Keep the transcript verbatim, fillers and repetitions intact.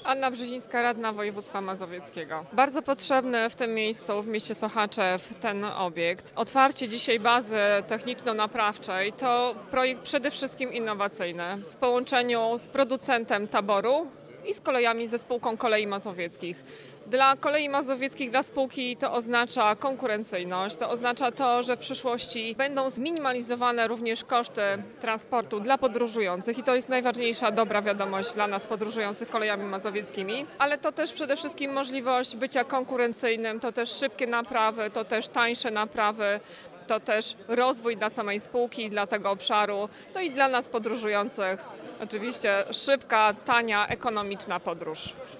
Anna Brzezińska, radna województwa mazowieckiego. Bardzo potrzebny w tym miejscu, w mieście Sochaczew, ten obiekt. Otwarcie dzisiaj bazy techniczno-naprawczej to projekt przede wszystkim innowacyjny w połączeniu z producentem taboru i z kolejami, ze spółką Kolei Mazowieckich. Dla Kolei Mazowieckich, dla spółki to oznacza konkurencyjność, to oznacza to, że w przyszłości będą zminimalizowane również koszty transportu dla podróżujących i to jest najważniejsza dobra wiadomość dla nas podróżujących kolejami mazowieckimi, ale to też przede wszystkim możliwość bycia konkurencyjnym, to też szybkie naprawy, to też tańsze naprawy, to też rozwój dla samej spółki, dla tego obszaru, no i dla nas podróżujących oczywiście szybka, tania, ekonomiczna podróż.